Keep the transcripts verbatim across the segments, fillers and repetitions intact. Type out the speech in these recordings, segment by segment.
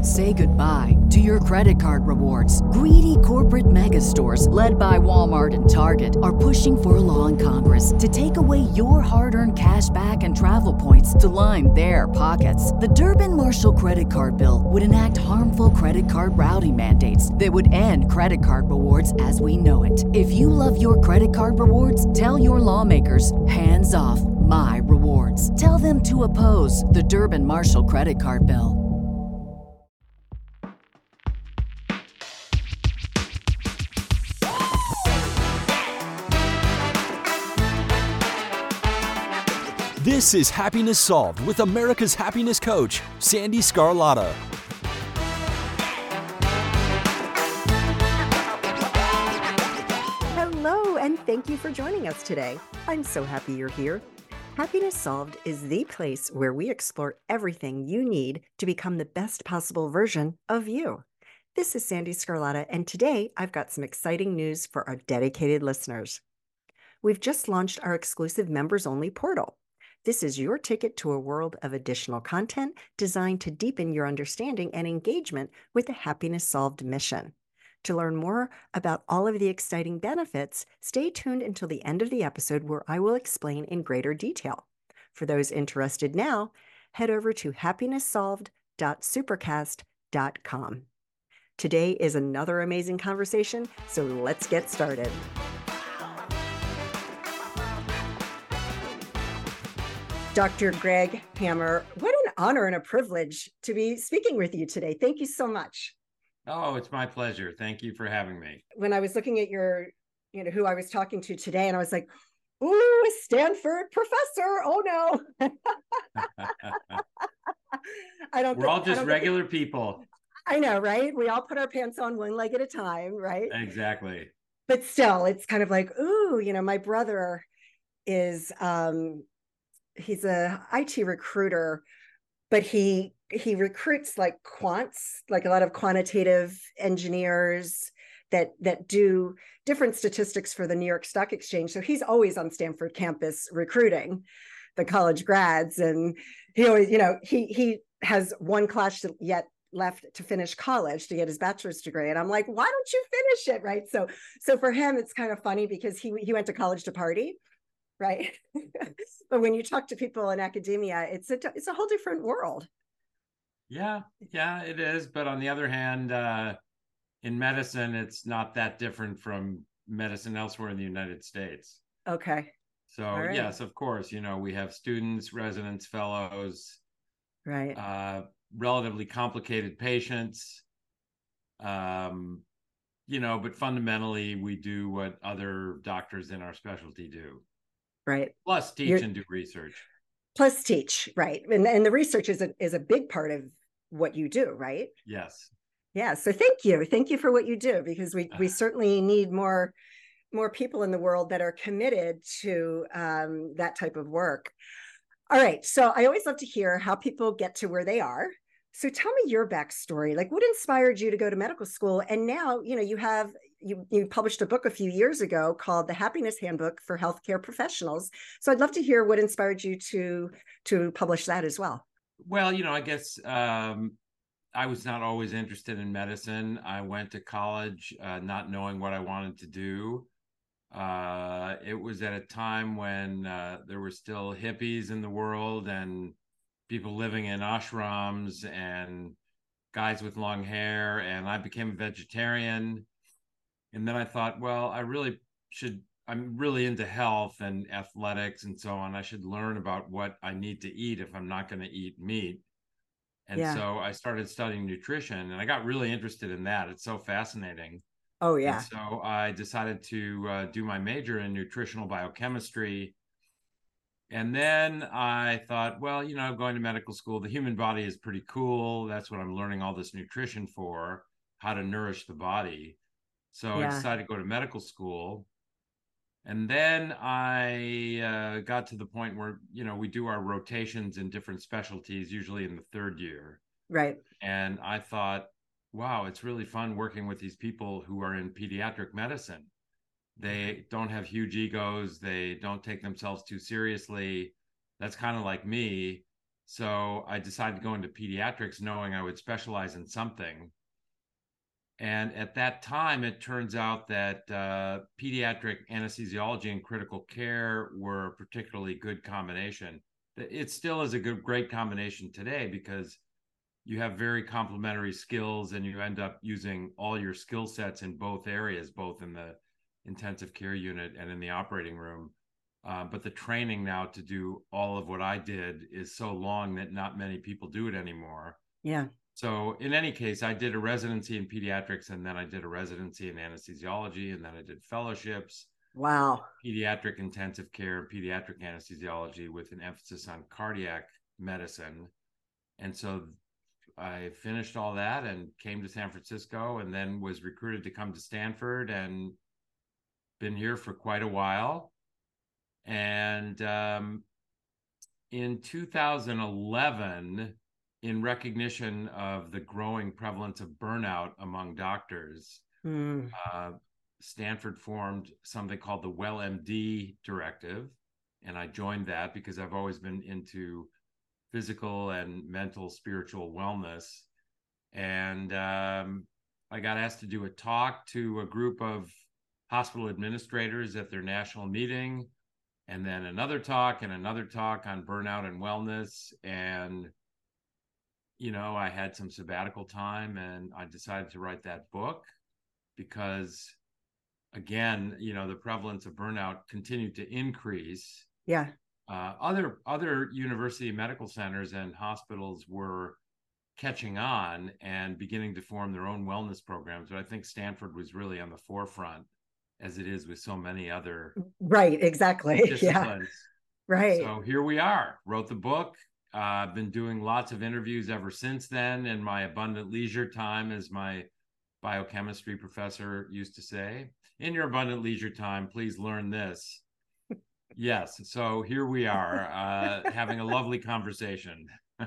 Say goodbye to your credit card rewards. Greedy corporate mega stores, led by Walmart and Target, are pushing for a law in Congress to take away your hard-earned cash back and travel points to line their pockets. The Durbin-Marshall credit card bill would enact harmful credit card routing mandates that would end credit card rewards as we know it. If you love your credit card rewards, tell your lawmakers, hands off my rewards. Tell them to oppose the Durbin-Marshall credit card bill. This is Happiness Solved with America's happiness coach, Sandy Scarlatta. Hello, and thank you for joining us today. I'm so happy you're here. Happiness Solved is the place where we explore everything you need to become the best possible version of you. This is Sandy Scarlatta, and today I've got some exciting news for our dedicated listeners. We've just launched our exclusive members-only portal. This is your ticket to a world of additional content designed to deepen your understanding and engagement with the Happiness Solved mission. To learn more about all of the exciting benefits, stay tuned until the end of the episode where I will explain in greater detail. For those interested now, head over to happiness solved dot supercast dot com. Today is another amazing conversation, so let's get started. Doctor Greg Hammer, what an honor and a privilege to be speaking with you today. Thank you so much. Oh, it's my pleasure. Thank you for having me. When I was looking at your, you know, who I was talking to today, and I was like, ooh, a Stanford professor. Oh, no. I don't We're think, all just think regular it, people. I know, right? We all put our pants on one leg at a time, right? Exactly. But still, it's kind of like, ooh, you know, my brother is... um he's a I T recruiter, but he he recruits like quants, like a lot of quantitative engineers that that do different statistics for the New York Stock Exchange. So he's always on Stanford campus recruiting the college grads, and he always, you know, he he has one class yet left to finish college to get his bachelor's degree, and I'm like, why don't you finish it, right? So so for him, it's kind of funny because he he went to college to party. Right. But when you talk to people in academia, it's a, it's a whole different world. Yeah, yeah, it is. But on the other hand, uh, in medicine, it's not that different from medicine elsewhere in the United States. Okay. So, right. yes, of course, you know, we have students, residents, fellows, right. Uh, relatively complicated patients, um, you know, but fundamentally, we do what other doctors in our specialty do. Right. Plus teach You're, and do research. Plus teach, right. And, and the research is a, is a big part of what you do, right? Yes. Yeah. So thank you. Thank you for what you do, because we, we certainly need more, more people in the world that are committed to um, that type of work. All right. So I always love to hear how people get to where they are. So tell me your backstory. Like, what inspired you to go to medical school? And now, you know, you have, you, you published a book a few years ago called The Happiness Handbook for Healthcare Professionals. So I'd love to hear what inspired you to, to publish that as well. Well, you know, I guess um, I was not always interested in medicine. I went to college uh, not knowing what I wanted to do. Uh, it was at a time when uh, there were still hippies in the world and people living in ashrams and guys with long hair, and I became a vegetarian. And then I thought, well, I really should, I'm really into health and athletics and so on. I should learn about what I need to eat if I'm not going to eat meat. And yeah. so I started studying nutrition, and I got really interested in that. It's so fascinating. Oh, yeah. And so I decided to uh, do my major in nutritional biochemistry. And then I thought, well, you know, going to medical school, the human body is pretty cool. That's what I'm learning all this nutrition for, how to nourish the body. So yeah. I decided to go to medical school. And then I uh, got to the point where, you know, we do our rotations in different specialties, usually in the third year. Right. And I thought, wow, it's really fun working with these people who are in pediatric medicine. They don't have huge egos. They don't take themselves too seriously. That's kind of like me. So I decided to go into pediatrics knowing I would specialize in something. And at that time, it turns out that uh, pediatric anesthesiology and critical care were a particularly good combination. It still is a good, great combination today because you have very complementary skills and you end up using all your skill sets in both areas, both in the intensive care unit and in the operating room. Uh, but the training now to do all of what I did is so long that not many people do it anymore. Yeah. So in any case, I did a residency in pediatrics, and then I did a residency in anesthesiology, and then I did fellowships. Wow. Pediatric intensive care, pediatric anesthesiology with an emphasis on cardiac medicine. And so I finished all that and came to San Francisco, and then was recruited to come to Stanford, and been here for quite a while. And um, in two thousand eleven, in recognition of the growing prevalence of burnout among doctors, mm. uh, Stanford formed something called the WellMD Directive. And I joined that because I've always been into physical and mental, spiritual wellness. And um, I got asked to do a talk to a group of hospital administrators at their national meeting, and then another talk and another talk on burnout and wellness. And you know, I had some sabbatical time and I decided to write that book because, again, you know, the prevalence of burnout continued to increase. Yeah. Uh, other other university medical centers and hospitals were catching on and beginning to form their own wellness programs. But I think Stanford was really on the forefront, as it is with so many other right, exactly. disciplines. Yeah. Right. So here we are, wrote the book. Uh, I've been doing lots of interviews ever since then in my abundant leisure time, as my biochemistry professor used to say. In your abundant leisure time, please learn this. Yes, so here we are, uh, having a lovely conversation.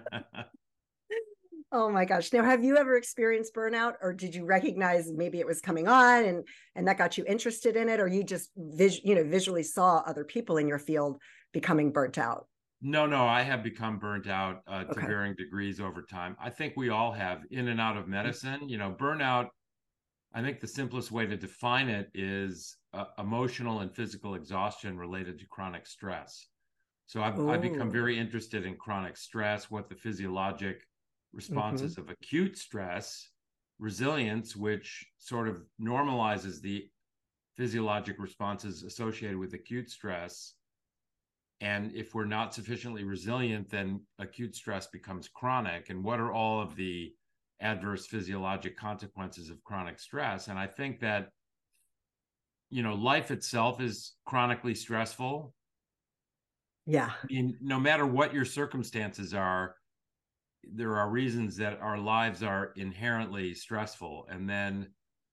Oh my gosh. Now, have you ever experienced burnout, or did you recognize maybe it was coming on and, and that got you interested in it, or you just vis- you know, visually saw other people in your field becoming burnt out? No, no, I have become burnt out uh, to Okay. varying degrees over time. I think we all have, in and out of medicine. You know, burnout, I think the simplest way to define it is uh, emotional and physical exhaustion related to chronic stress. So I've, I've become very interested in chronic stress, what the physiologic responses mm-hmm. of acute stress, resilience, which sort of normalizes the physiologic responses associated with acute stress. And if we're not sufficiently resilient, then acute stress becomes chronic. And what are all of the adverse physiologic consequences of chronic stress? And I think that, you know, life itself is chronically stressful. Yeah. I mean, no matter what your circumstances are, there are reasons that our lives are inherently stressful. And then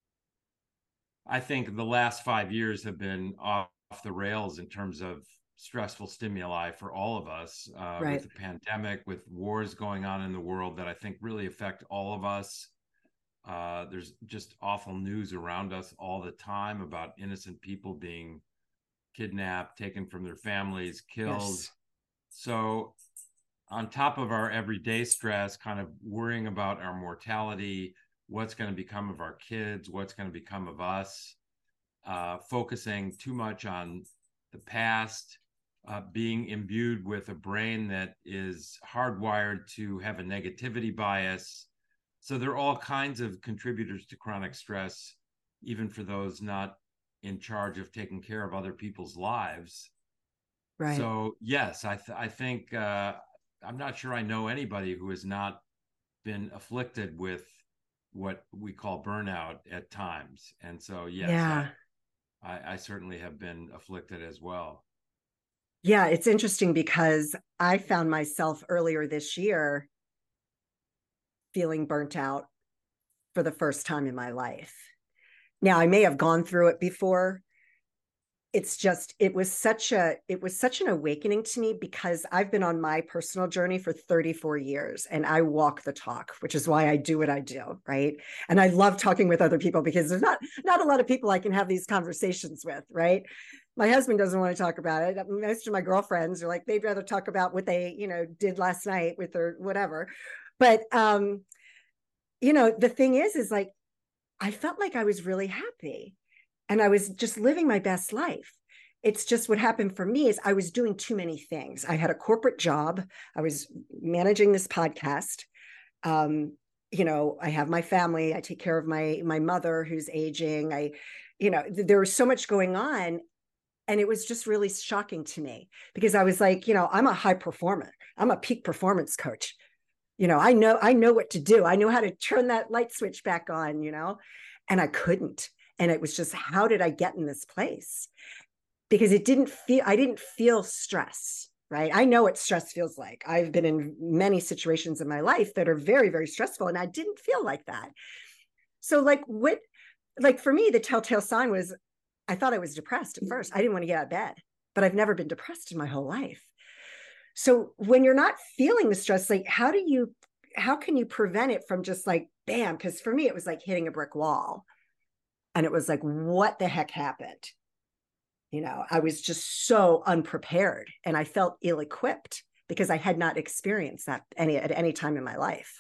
I think the last five years have been off the rails in terms of stressful stimuli for all of us, uh, right. with the pandemic, with wars going on in the world that I think really affect all of us. Uh, there's just awful news around us all the time about innocent people being kidnapped, taken from their families, killed. Yes. So on top of our everyday stress, kind of worrying about our mortality, what's going to become of our kids, what's going to become of us, uh, focusing too much on the past, uh, being imbued with a brain that is hardwired to have a negativity bias. So there are all kinds of contributors to chronic stress, even for those not in charge of taking care of other people's lives. Right. So yes, I th- I think uh, I'm not sure I know anybody who has not been afflicted with what we call burnout at times. And so yes, yeah. I, I, I certainly have been afflicted as well. Yeah, it's interesting because I found myself earlier this year feeling burnt out for the first time in my life. Now, I may have gone through it before. It's just, it was such a, it was such an awakening to me because I've been on my personal journey for thirty-four years and I walk the talk, which is why I do what I do, right? And I love talking with other people because there's not, not a lot of people I can have these conversations with, right? My husband doesn't want to talk about it. Most of my girlfriends are like, they'd rather talk about what they, you know, did last night with their whatever. But, um, you know, the thing is, is like, I felt like I was really happy and I was just living my best life. It's just what happened for me is I was doing too many things. I had a corporate job. I was managing this podcast. Um, you know, I have my family. I take care of my, my mother who's aging. I, you know, th- there was so much going on. And it was just really shocking to me because I was like, you know, I'm a high performer. I'm a peak performance coach. You know, I know, I know what to do. I know how to turn that light switch back on, you know, and I couldn't. And it was just, how did I get in this place? Because it didn't feel, I didn't feel stress, right? I know what stress feels like. I've been in many situations in my life that are very, very stressful, and I didn't feel like that. So like what, like for me, the telltale sign was, I thought I was depressed at first. I didn't want to get out of bed, but I've never been depressed in my whole life. So when you're not feeling the stress, like how do you, how can you prevent it from just like, bam? Because for me, it was like hitting a brick wall. And it was like, what the heck happened? You know, I was just so unprepared and I felt ill-equipped because I had not experienced that any at any time in my life.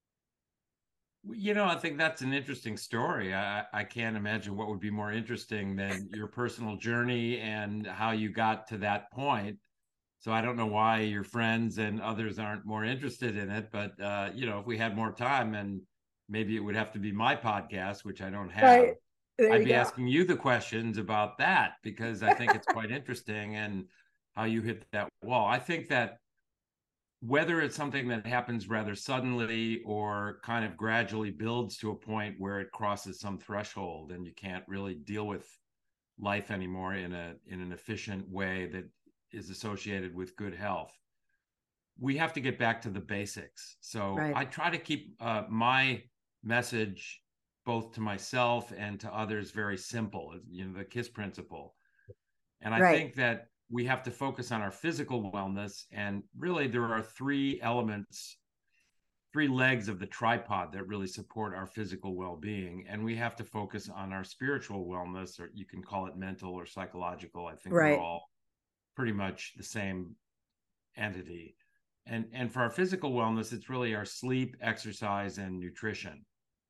You know, I think that's an interesting story. I, I can't imagine what would be more interesting than your personal journey and how you got to that point. So I don't know why your friends and others aren't more interested in it. But, uh, you know, if we had more time, and maybe it would have to be my podcast, which I don't have. Right. I'd be go. asking you the questions about that because I think it's quite interesting and how you hit that wall. I think that whether it's something that happens rather suddenly or kind of gradually builds to a point where it crosses some threshold and you can't really deal with life anymore in a in an efficient way that is associated with good health, we have to get back to the basics. So right. I try to keep uh, my message both to myself and to others very simple, you know, the KISS principle. And I right. think that we have to focus on our physical wellness. And really there are three elements, three legs of the tripod that really support our physical well-being. And we have to focus on our spiritual wellness, or you can call it mental or psychological. I think right. we're all pretty much the same entity. And, and for our physical wellness, it's really our sleep, exercise, and nutrition.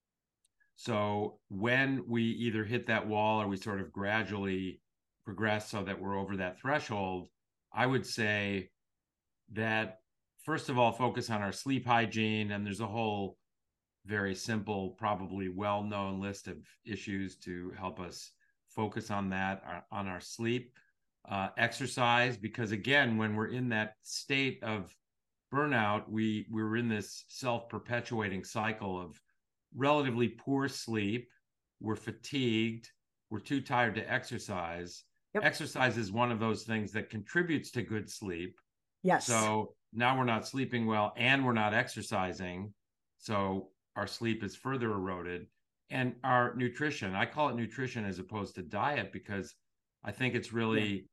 So when we either hit that wall or we sort of gradually progress so that we're over that threshold, I would say that, first of all, focus on our sleep hygiene. And there's a whole very simple, probably well-known list of issues to help us focus on that, on our sleep. Uh, exercise, because again, when we're in that state of burnout, we, we're in this self-perpetuating cycle of relatively poor sleep, we're fatigued, we're too tired to exercise. Yep. Exercise is one of those things that contributes to good sleep. Yes. So now we're not sleeping well and we're not exercising. So our sleep is further eroded. And our nutrition, I call it nutrition as opposed to diet, because I think it's really yeah.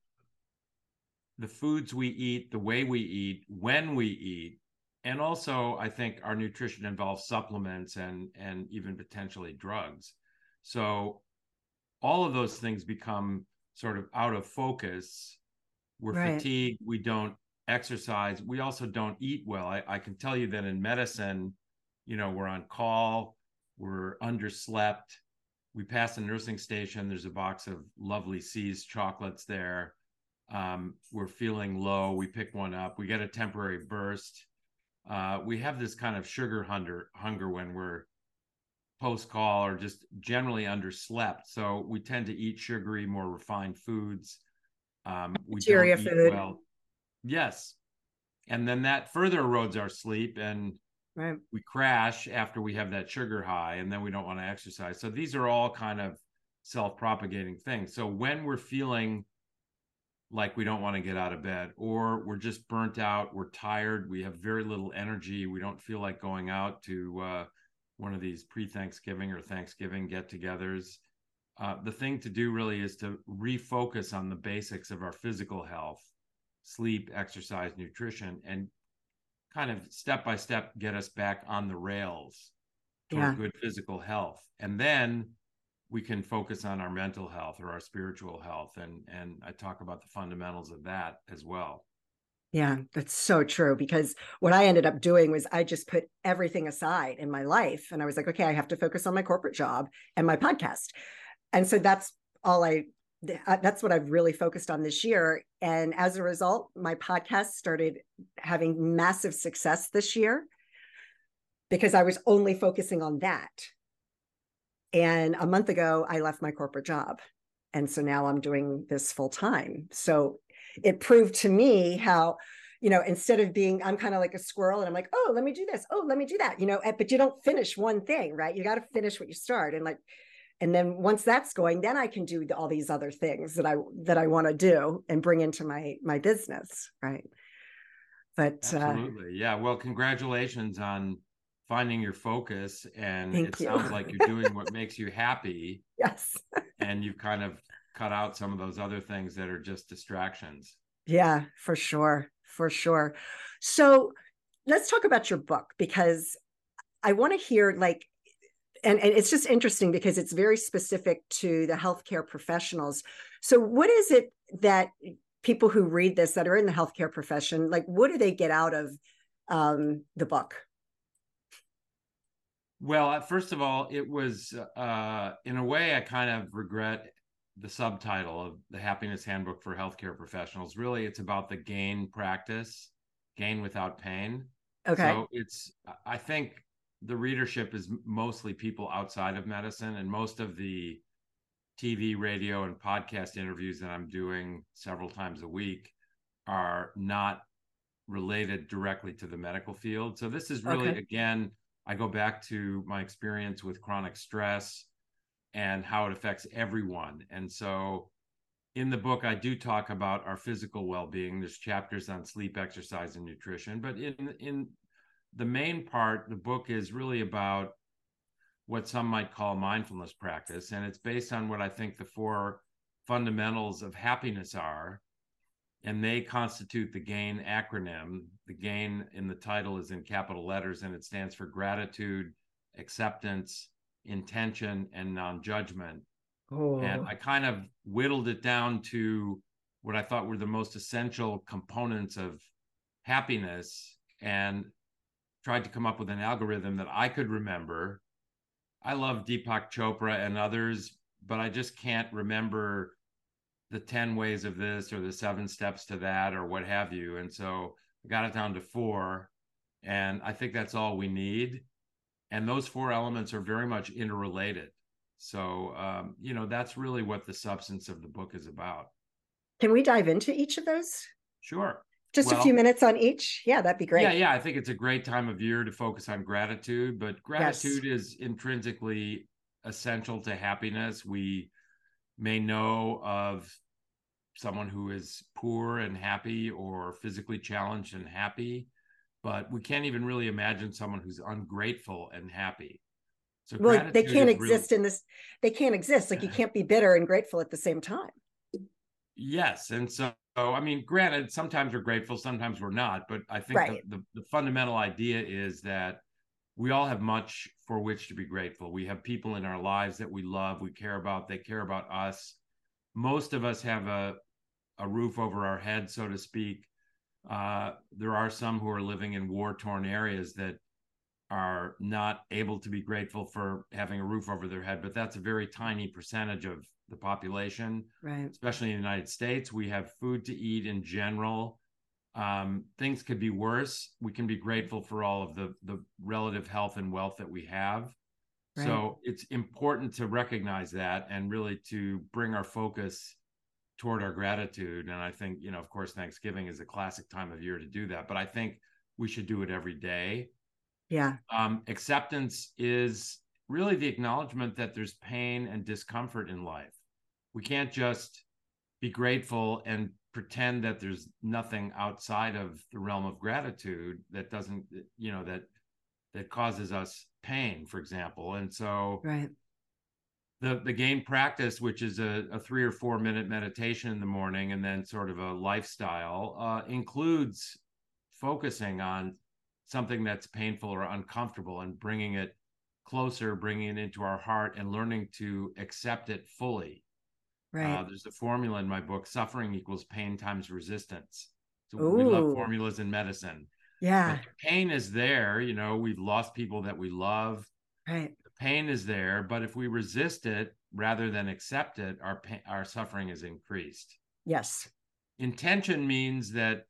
the foods we eat, the way we eat, when we eat. And also, I think our nutrition involves supplements and, and even potentially drugs. So all of those things become sort of out of focus. We're right. fatigued. We don't exercise. We also don't eat well. I, I can tell you that in medicine, you know, we're on call, we're underslept. We pass a nursing station. There's a box of Lovely Seas chocolates there. Um, we're feeling low. We pick one up. We get a temporary burst. Uh, we have this kind of sugar hunger, hunger when we're post-call or just generally underslept. So we tend to eat sugary, more refined foods. Um, we Bacteria don't eat food. well. Yes. And then that further erodes our sleep, and right. we crash after we have that sugar high, and then we don't want to exercise. So these are all kind of self-propagating things. So when we're feeling like we don't want to get out of bed, or we're just burnt out, we're tired, we have very little energy, we don't feel like going out to uh, one of these pre-Thanksgiving or Thanksgiving get-togethers, uh, the thing to do really is to refocus on the basics of our physical health, sleep, exercise, nutrition, and kind of step-by-step get us back on the rails toward yeah. good physical health. And then we can focus on our mental health or our spiritual health. And, and I talk about the fundamentals of that as well. Yeah, that's so true. Because what I ended up doing was I just put everything aside in my life. And I was like, okay, I have to focus on my corporate job and my podcast. And so that's all I, that's what I've really focused on this year. And as a result, my podcast started having massive success this year because I was only focusing on that. And a month ago, I left my corporate job. And so now I'm doing this full time. So it proved to me how, you know, instead of being, I'm kind of like a squirrel and I'm like, oh, let me do this. Oh, let me do that. You know, but you don't finish one thing, right? You got to finish what you start. And like, and then once that's going, then I can do all these other things that I, that I want to do and bring into my, my business. Right. But absolutely. Uh, yeah. Well, congratulations on finding your focus. And Thank it you. sounds like you're doing what makes you happy. Yes. And you've kind of cut out some of those other things that are just distractions. Yeah, for sure. For sure. So let's talk about your book, because I want to hear like, and, and it's just interesting because it's very specific to the healthcare professionals. So what is it that people who read this that are in the healthcare profession, like, what do they get out of um, the book? Well, first of all, it was, uh, in a way, I kind of regret the subtitle of the Happiness Handbook for Healthcare Professionals. Really, it's about the gain practice, gain without pain. Okay. So it's, I think the readership is mostly people outside of medicine, and most of the T V, radio, and podcast interviews that I'm doing several times a week are not related directly to the medical field. So this is really, Okay. again, I go back to my experience with chronic stress and how it affects everyone. And so in the book, I do talk about our physical well-being. There's chapters on sleep, exercise, and nutrition. But in, in the main part, the book is really about what some might call mindfulness practice. And it's based on what I think the four fundamentals of happiness are. And they constitute the GAIN acronym. The GAIN in the title is in capital letters, and it stands for gratitude, acceptance, intention, and non-judgment. Oh. And I kind of whittled it down to what I thought were the most essential components of happiness and tried to come up with an algorithm that I could remember. I love Deepak Chopra and others, but I just can't remember the ten ways of this or the seven steps to that or what have you. And so I got it down to four. And I think that's all we need. And those four elements are very much interrelated. So, um, you know, that's really what the substance of the book is about. Can we dive into each of those? Sure. Just well, a few minutes on each? Yeah, that'd be great. Yeah, yeah. I think it's a great time of year to focus on gratitude, but gratitude yes. is intrinsically essential to happiness. We may know of someone who is poor and happy or physically challenged and happy, but we can't even really imagine someone who's ungrateful and happy. So well, they can't exist really... in this. They can't exist. Like you can't be bitter and grateful at the same time. Yes. And so, I mean, granted, sometimes we're grateful, sometimes we're not, but I think right. the, the, the fundamental idea is that we all have much for which to be grateful. We have people in our lives that we love, we care about, they care about us. Most of us have a, a roof over our head, so to speak. Uh, there are some who are living in war-torn areas that are not able to be grateful for having a roof over their head, but that's a very tiny percentage of the population, right? Especially in the United States. We have food to eat in general. Um, things could be worse. We can be grateful for all of the, the relative health and wealth that we have. Right. So it's important to recognize that and really to bring our focus toward our gratitude. And I think, you know, of course, Thanksgiving is a classic time of year to do that, but I think we should do it every day. Yeah. Um, acceptance is really the acknowledgement that there's pain and discomfort in life. We can't just be grateful and pretend that there's nothing outside of the realm of gratitude that doesn't, you know, that that causes us pain, for example. And so right. the the GAIN practice, which is a, a three or four minute meditation in the morning and then sort of a lifestyle, uh, includes focusing on something that's painful or uncomfortable and bringing it closer, bringing it into our heart and learning to accept it fully. Right. Uh, there's a formula in my book, suffering equals pain times resistance. So we love Ooh. formulas in medicine. Yeah. But the pain is there. You know, we've lost people that we love. Right. The pain is there, but if we resist it rather than accept it, our pain, our suffering is increased. Yes. Intention means that,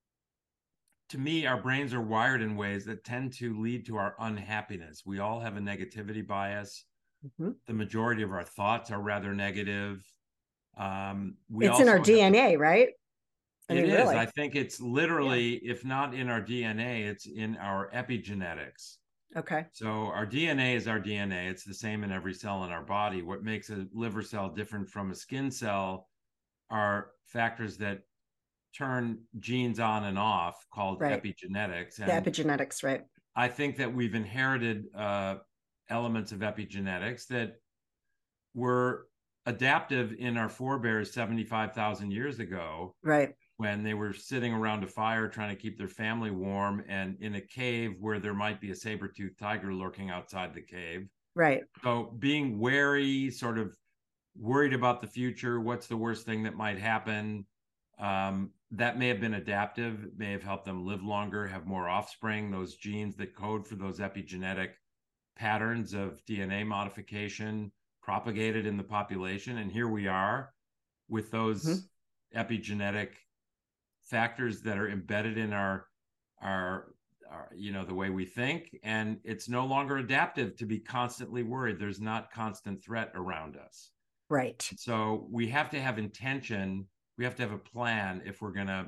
to me, our brains are wired in ways that tend to lead to our unhappiness. We all have a negativity bias. Mm-hmm. The majority of our thoughts are rather negative. Um, we it's in our D N A, to, right? I it mean, is. Really. I think it's literally, yeah. if not in our D N A, it's in our epigenetics. Okay. So our D N A is our D N A. It's the same in every cell in our body. What makes a liver cell different from a skin cell are factors that turn genes on and off, called right. epigenetics. And the epigenetics, right. I think that we've inherited uh, elements of epigenetics that were adaptive in our forebears seventy-five thousand years ago. Right. When they were sitting around a fire trying to keep their family warm and in a cave where there might be a saber-toothed tiger lurking outside the cave. Right. So being wary, sort of worried about the future, what's the worst thing that might happen, um, that may have been adaptive, may have helped them live longer, have more offspring. Those genes that code for those epigenetic patterns of D N A modification propagated in the population. And here we are with those mm-hmm. epigenetic factors that are embedded in our, our, our, you know, the way we think. And it's no longer adaptive to be constantly worried. There's not constant threat around us. Right. So we have to have intention. We have to have a plan if we're going to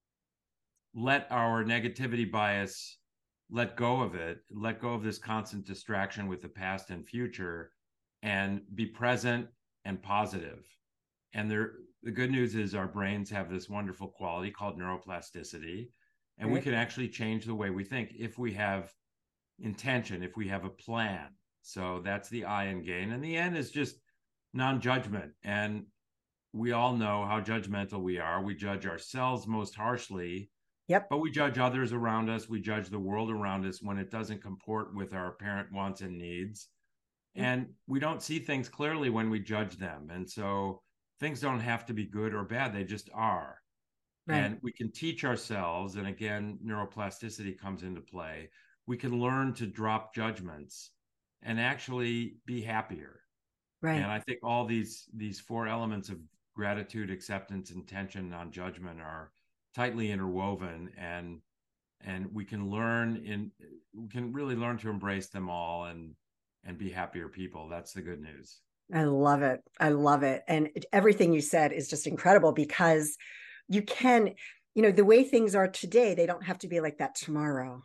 let our negativity bias, let go of it, let go of this constant distraction with the past and future, and be present and positive. And there, the good news is our brains have this wonderful quality called neuroplasticity, and right. we can actually change the way we think if we have intention, if we have a plan. So that's the I in gain. And the N is just non-judgment. And we all know how judgmental we are. We judge ourselves most harshly. Yep. But we judge others around us. We judge the world around us when it doesn't comport with our apparent wants and needs. Mm-hmm. And we don't see things clearly when we judge them. And so things don't have to be good or bad. They just are. Right. And we can teach ourselves. And again, neuroplasticity comes into play. We can learn to drop judgments and actually be happier. Right. And I think all these, these four elements of gratitude, acceptance, intention, non-judgment are tightly interwoven, and and we can learn in we can really learn to embrace them all and and be happier people. That's the good news. I love it. I love it. And everything you said is just incredible, because you can, you know, the way things are today, they don't have to be like that tomorrow.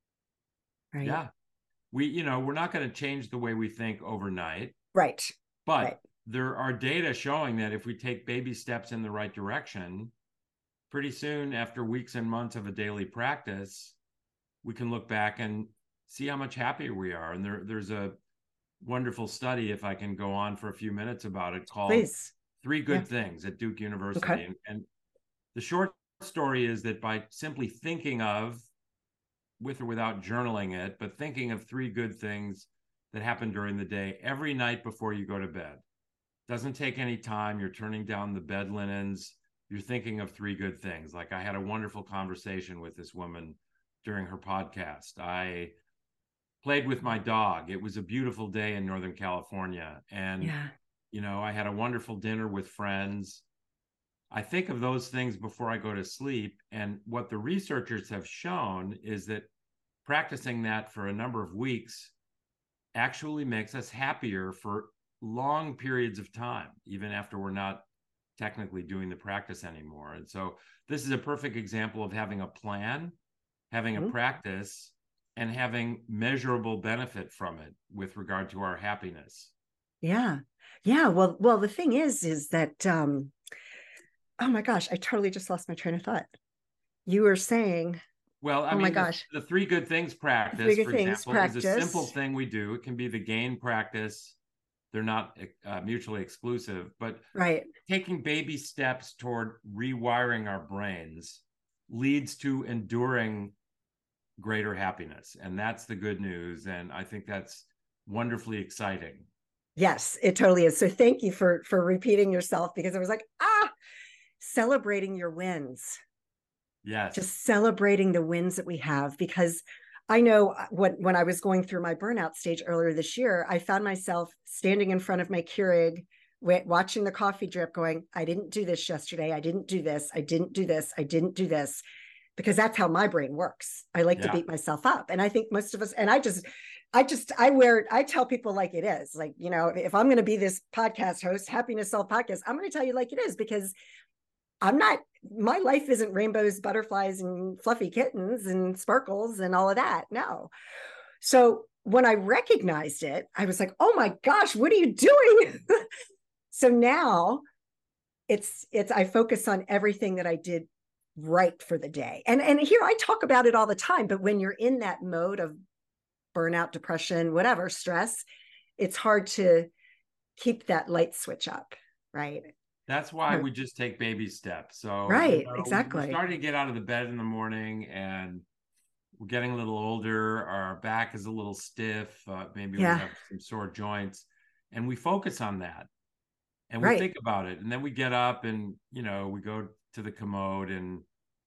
Right. Yeah. We, you know, we're not going to change the way we think overnight. Right. But right. there are data showing that if we take baby steps in the right direction, pretty soon after weeks and months of a daily practice, we can look back and see how much happier we are. And there, there's a wonderful study, if I can go on for a few minutes about it, called Please. Three Good yeah. Things at Duke University. Okay. And, and the short story is that by simply thinking of, with or without journaling it, but thinking of three good things that happen during the day every night before you go to bed. Doesn't take any time. You're turning down the bed linens. You're thinking of three good things. Like, I had a wonderful conversation with this woman during her podcast. I played with my dog. It was a beautiful day in Northern California. And, yeah. you know, I had a wonderful dinner with friends. I think of those things before I go to sleep. And what the researchers have shown is that practicing that for a number of weeks actually makes us happier for long periods of time, even after we're not technically doing the practice anymore. And so this is a perfect example of having a plan, having a mm-hmm. practice, and having measurable benefit from it with regard to our happiness. Yeah. Yeah. Well, well, the thing is, is that, um, oh my gosh, I totally just lost my train of thought. You were saying, well, I oh mean, my gosh, the, the three good things practice, good for things example, practice. is a simple thing we do. It can be the gain practice. They're not uh, mutually exclusive, but right. taking baby steps toward rewiring our brains leads to enduring greater happiness. And that's the good news. And I think that's wonderfully exciting. Yes, it totally is. So thank you for for repeating yourself, because it was like, ah, celebrating your wins. Yes. Just celebrating the wins that we have, because I know when, when I was going through my burnout stage earlier this year, I found myself standing in front of my Keurig, watching the coffee drip going, I didn't do this yesterday. I didn't do this. I didn't do this. I didn't do this. Because that's how my brain works. I like yeah. to beat myself up. And I think most of us, and I just, I just, I wear, I tell people like it is. Like, you know, if I'm going to be this podcast host, Happiness Solved podcast, I'm going to tell you like it is, because I'm not, my life isn't rainbows, butterflies, and fluffy kittens and sparkles and all of that. No. So when I recognized it, I was like, oh my gosh, what are you doing? So now it's, it's, I focus on everything that I did right for the day. And, and here I talk about it all the time, but when you're in that mode of burnout, depression, whatever, stress, it's hard to keep that light switch up. Right. That's why we just take baby steps. So right, you know, exactly. We're starting to get out of the bed in the morning, and we're getting a little older. Our back is a little stiff. Uh, maybe yeah. we have some sore joints, and we focus on that, and we right. think about it. And then we get up, and you know, we go to the commode, and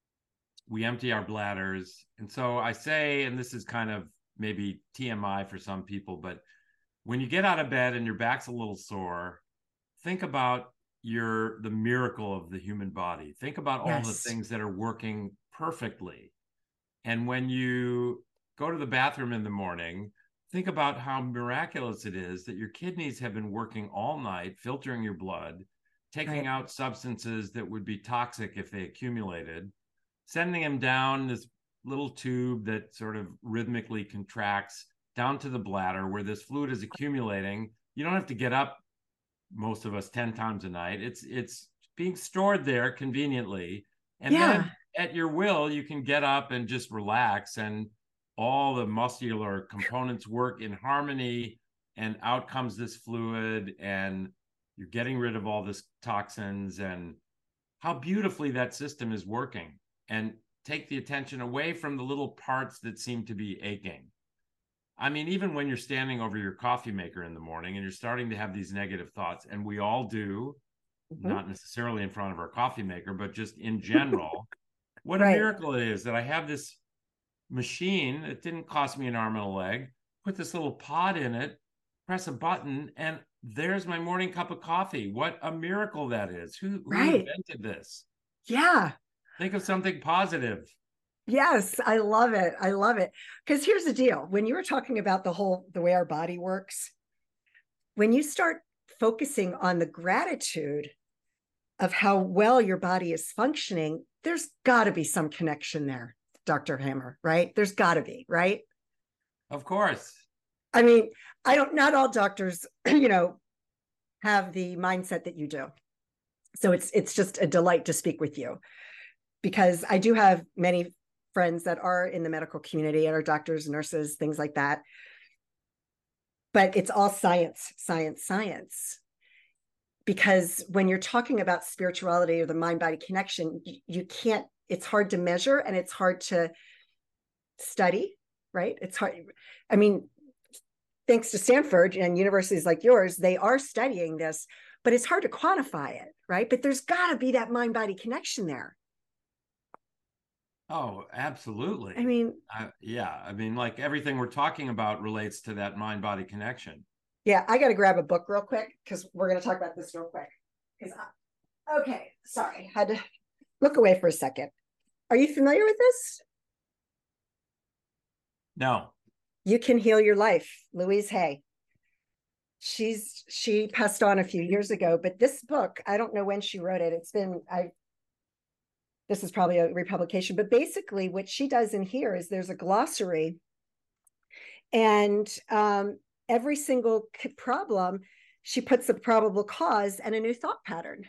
we empty our bladders. And so I say, and this is kind of maybe T M I for some people, but when you get out of bed and your back's a little sore, think about you're the miracle of the human body. Think about yes. all the things that are working perfectly. And when you go to the bathroom in the morning, think about how miraculous it is that your kidneys have been working all night, filtering your blood, taking right. out substances that would be toxic if they accumulated, sending them down this little tube that sort of rhythmically contracts down to the bladder where this fluid is accumulating. You don't have to get up, most of us, ten times a night. It's it's being stored there conveniently. And yeah. then at your will, you can get up and just relax, and all the muscular components work in harmony, and out comes this fluid, and you're getting rid of all this toxins, and how beautifully that system is working. And take the attention away from the little parts that seem to be aching. I mean, even when you're standing over your coffee maker in the morning and you're starting to have these negative thoughts, and we all do, mm-hmm. not necessarily in front of our coffee maker, but just in general, what right. a miracle it is that I have this machine. It didn't cost me an arm and a leg. Put this little pod in it, press a button, and there's my morning cup of coffee. What a miracle that is. Who, who right. invented this? Yeah. Think of something positive. Yes, I love it. I love it. Because here's the deal. When you were talking about the whole, the way our body works, when you start focusing on the gratitude of how well your body is functioning, there's got to be some connection there, Doctor Hammer, right? There's got to be, right? Of course. I mean, I don't, not all doctors, you know, have the mindset that you do. So it's, it's just a delight to speak with you, because I do have many friends that are in the medical community and are doctors, nurses, things like that. But it's all science, science, science. Because when you're talking about spirituality or the mind-body connection, you, you can't, it's hard to measure and it's hard to study, right? It's hard. I mean, thanks to Stanford and universities like yours, they are studying this, but it's hard to quantify it, right? But there's got to be that mind-body connection there. Oh, absolutely. I mean, uh, yeah. I mean, like everything we're talking about relates to that mind-body connection. Yeah, I got to grab a book real quick because we're going to talk about this real quick. Because, okay, sorry, had to look away for a second. Are you familiar with this? No. You Can Heal Your Life, Louise Hay. She's she passed on a few years ago, but this book, I don't know when she wrote it. It's been I. This is probably a republication, but basically what she does in here is there's a glossary, and um, every single problem, she puts a probable cause and a new thought pattern.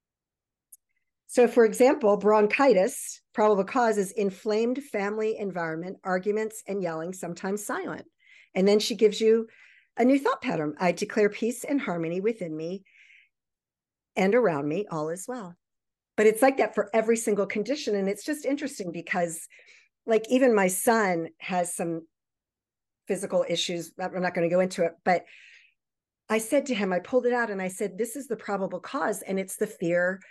So for example, bronchitis, probable cause is inflamed family environment, arguments and yelling, sometimes silent. And then she gives you a new thought pattern. I declare peace and harmony within me and around me, all is well. But it's like that for every single condition. And it's just interesting because like even my son has some physical issues. I'm not going to go into it, but I said to him, I pulled it out and I said, this is the probable cause. And it's the fear,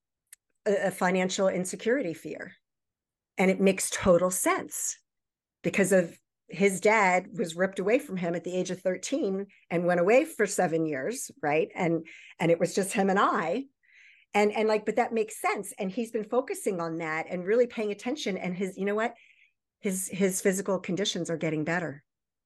a financial insecurity fear. And it makes total sense because of his dad was ripped away from him at the age of thirteen and went away for seven years. Right. And, and it was just him and I, and, and like, but that makes sense. And he's been focusing on that and really paying attention. And his, you know what, his, his physical conditions are getting better.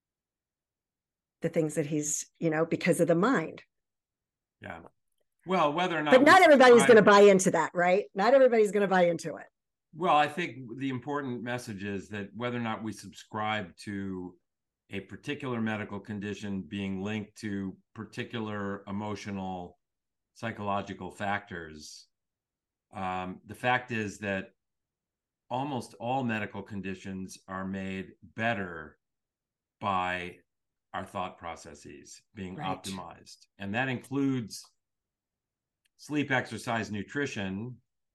The things that he's, you know, because of the mind. Yeah. Well, whether or not, but not everybody's going to buy into that, right? Not everybody's going to buy into it. Well, I think the important message is that whether or not we subscribe to a particular medical condition being linked to particular emotional, psychological factors, um, the fact is that almost all medical conditions are made better by our thought processes being right. optimized. And that includes sleep, exercise, nutrition,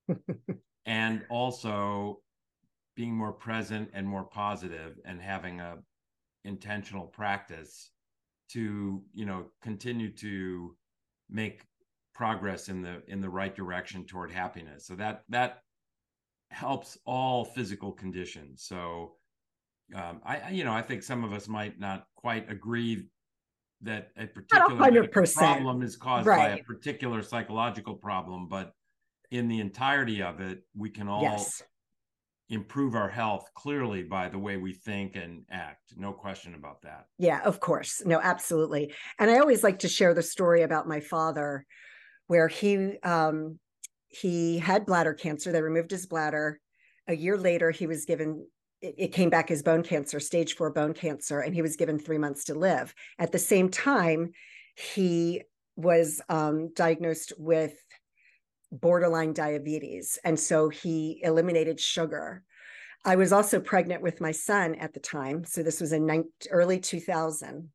and also being more present and more positive and having a intentional practice to, you know, continue to make progress in the in the right direction toward happiness. So that that helps all physical conditions. So Um, I, you know, I think some of us might not quite agree that a particular problem is caused right. by a particular psychological problem, but in the entirety of it, we can all yes. improve our health clearly by the way we think and act. No question about that. Yeah, of course. No, absolutely. And I always like to share the story about my father, where he um, he had bladder cancer. They removed his bladder. A year later, he was given it came back as bone cancer, stage four bone cancer, and he was given three months to live. At the same time, he was um, diagnosed with borderline diabetes. And so he eliminated sugar. I was also pregnant with my son at the time. So this was in early two thousand.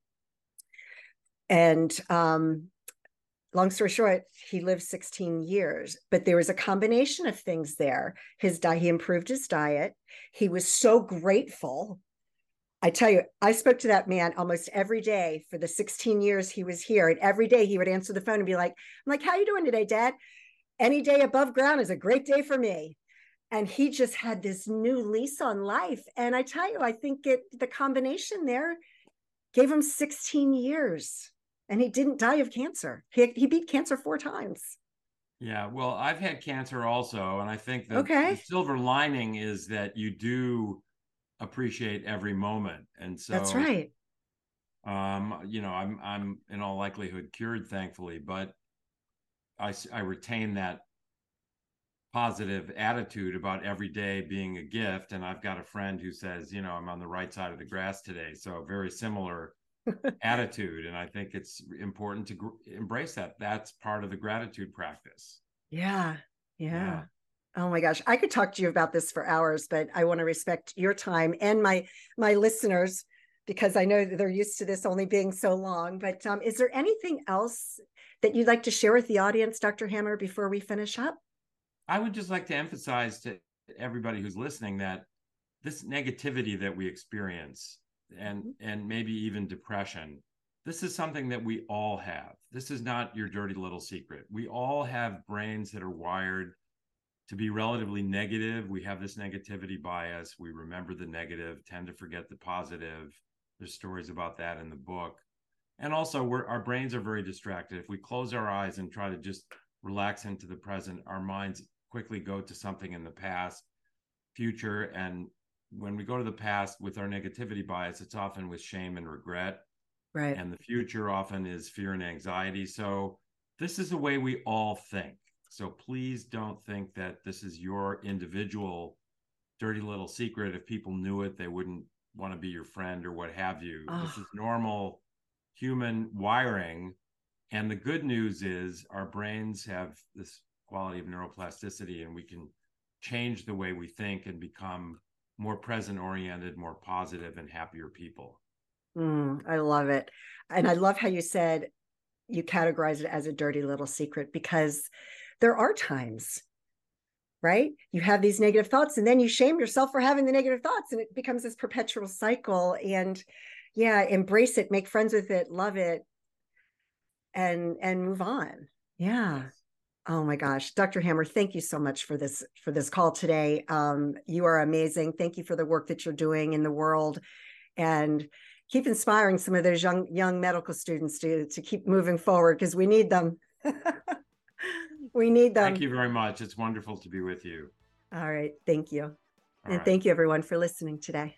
And um, long story short, he lived sixteen years, but there was a combination of things there. His diet, he improved his diet. He was so grateful. I tell you, I spoke to that man almost every day for the sixteen years he was here. And every day he would answer the phone and be like, I'm like, how you doing today, Dad? Any day above ground is a great day for me. And he just had this new lease on life. And I tell you, I think it the combination there gave him sixteen years. And he didn't die of cancer. He, he beat cancer four times. Yeah, well, I've had cancer also. And I think that okay. the silver lining is that you do appreciate every moment. And so that's right. Um, you know, I'm, I'm in all likelihood cured, thankfully, but I, I retain that positive attitude about every day being a gift. And I've got a friend who says, you know, I'm on the right side of the grass today. So very similar attitude. And I think it's important to gr- embrace that. That's part of the gratitude practice. Yeah, yeah. Yeah. Oh my gosh. I could talk to you about this for hours, but I want to respect your time and my, my listeners, because I know that they're used to this only being so long. But um, is there anything else that you'd like to share with the audience, Doctor Hammer, before we finish up? I would just like to emphasize to everybody who's listening that this negativity that we experience and and maybe even depression, this is something that we all have. This is not your dirty little secret. We all have brains that are wired to be relatively negative. We have this negativity bias. We remember the negative, tend to forget the positive. There's stories about that in the book. And also, we're, our brains are very distracted. If we close our eyes and try to just relax into the present, our minds quickly go to something in the past, future, and when we go to the past with our negativity bias, it's often with shame and regret. Right. And the future often is fear and anxiety. So this is the way we all think. So please don't think that this is your individual dirty little secret. If people knew it, they wouldn't want to be your friend or what have you. Oh. This is normal human wiring. And the good news is our brains have this quality of neuroplasticity, and we can change the way we think and become more present oriented, more positive and happier people. Mm, I love it. And I love how you said you categorize it as a dirty little secret, because there are times, right? You have these negative thoughts and then you shame yourself for having the negative thoughts, and it becomes this perpetual cycle. And, Yeah, embrace it, make friends with it, love it, and and move on. Yeah. Yes. Oh my gosh, Doctor Hammer, thank you so much for this for this call today. Um, you are amazing. Thank you for the work that you're doing in the world, and keep inspiring some of those young young medical students to to keep moving forward, because we need them. We need them. Thank you very much. It's wonderful to be with you. All right, thank you. All and right. thank you everyone for listening today.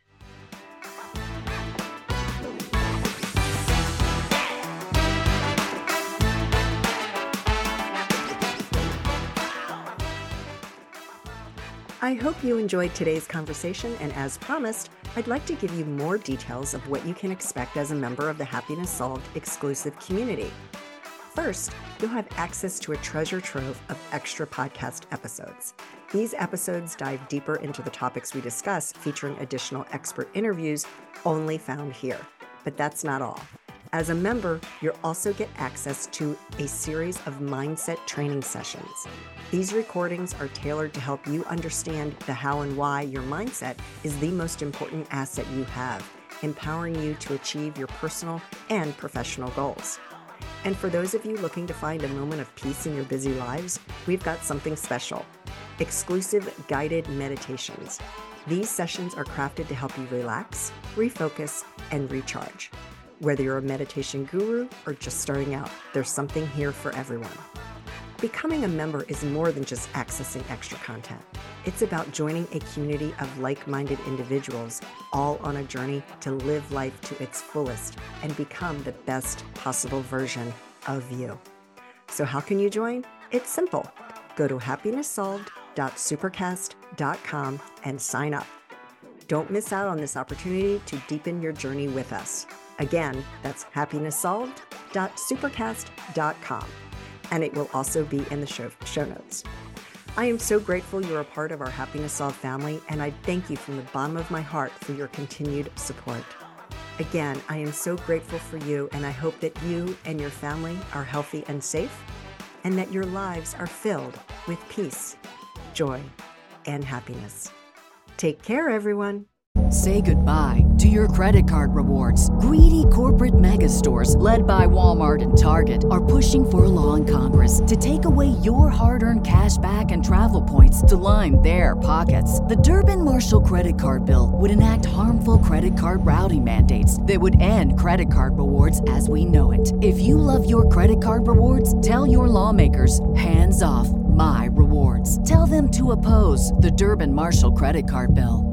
I hope you enjoyed today's conversation, and as promised, I'd like to give you more details of what you can expect as a member of the Happiness Solved exclusive community. First, you'll have access to a treasure trove of extra podcast episodes. These episodes dive deeper into the topics we discuss, featuring additional expert interviews only found here. But that's not all. As a member, you'll also get access to a series of mindset training sessions. These recordings are tailored to help you understand the how and why your mindset is the most important asset you have, empowering you to achieve your personal and professional goals. And for those of you looking to find a moment of peace in your busy lives, we've got something special: exclusive guided meditations. These sessions are crafted to help you relax, refocus, and recharge. Whether you're a meditation guru or just starting out, there's something here for everyone. Becoming a member is more than just accessing extra content. It's about joining a community of like-minded individuals, all on a journey to live life to its fullest and become the best possible version of you. So how can you join? It's simple. Go to happiness solved dot supercast dot com and sign up. Don't miss out on this opportunity to deepen your journey with us. Again, that's happiness solved dot supercast dot com. And it will also be in the show, show notes. I am so grateful you're a part of our Happiness Solved family, and I thank you from the bottom of my heart for your continued support. Again, I am so grateful for you, and I hope that you and your family are healthy and safe, and that your lives are filled with peace, joy, and happiness. Take care, everyone. Say goodbye to your credit card rewards. Greedy corporate mega stores, led by Walmart and Target, are pushing for a law in Congress to take away your hard-earned cash back and travel points to line their pockets. The Durbin-Marshall credit card bill would enact harmful credit card routing mandates that would end credit card rewards as we know it. If you love your credit card rewards, tell your lawmakers, hands off my rewards. Tell them to oppose the Durbin-Marshall credit card bill.